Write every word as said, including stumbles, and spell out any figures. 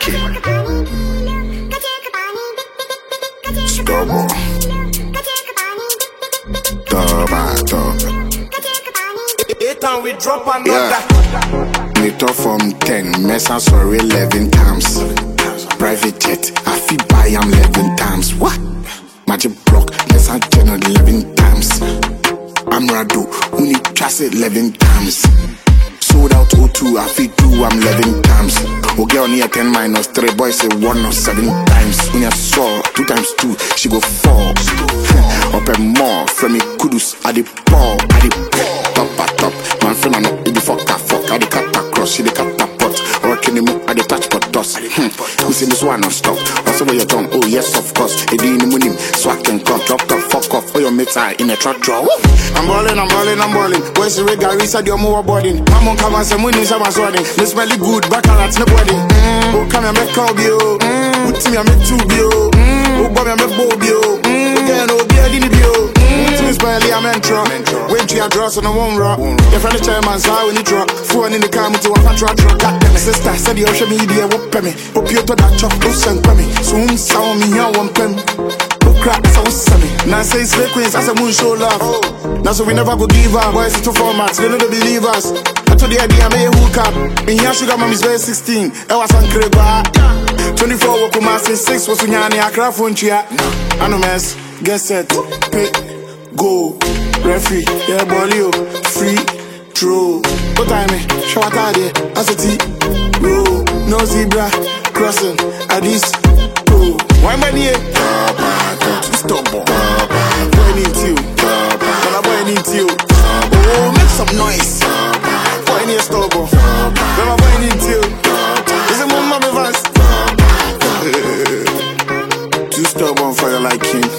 it. Stubborn. Eight and we drop another. Yeah. Meter from ten, mess sorry eleven times. Private jet, I feel buy am eleven times. What? Magic block, less than ten or eleven times. I'm Rado, who need trust it eleven times. Sold out O two, I feel two, I'm eleven times. Oh girl near ten minus three, boys say one or seven times. When you saw two times two, she go four. Up and more, from me kudus, I the ball, I the top at top. Man friend I know, it fuck a fuck, I the cut across, she the cut a pot. Working the move, I the touch pot dust. Hmm, we see this one non stop. Also where you tongue, oh yes of course. It in the money, so I can come, drop the fuck off. Oh your mates are in a truck draw. I'm balling, I'm balling, I'm balling. Where's the rig, I said you're more boarding. I'm on come and say money, so I'm sorting. This smelly good, back at the body. Oh come and make cow bio. Put me, I make two bio. Oh boy, I make bow bio. Again, oh beer, didn't bio. Miss Bailey, I'm intro. Wait till you draw, so no one rock. Your friend the chairman's high when you drop. Phone in the car, me to a truck truck. Got them, sister, said you should be the whoop me. Hope you to that chop, do send me. Soon, sound me, here one pen. No crack, so send me. Now say it's fake queens, I say moon show love. Now so we never go give up. Boys, it's two formats, they know they believe us. I told the idea, I made a hook up. In here, sugar mommy's very sixteen. I was on Kreba. twenty-four, Wokuma, say six, was Sunyani, I craft one chia. I know, mess, get set, pick. Go, referee, yeah, bolio, free, throw. What time me? Short idea, as a T, roll, no zebra, crossing, at this, go. Why am I near? Stubborn. Boy, need you. But boy, need you. Oh, make some noise. Boy, need stubborn. But boy, need you. Is it more mommy vans? Too stubborn for you like him.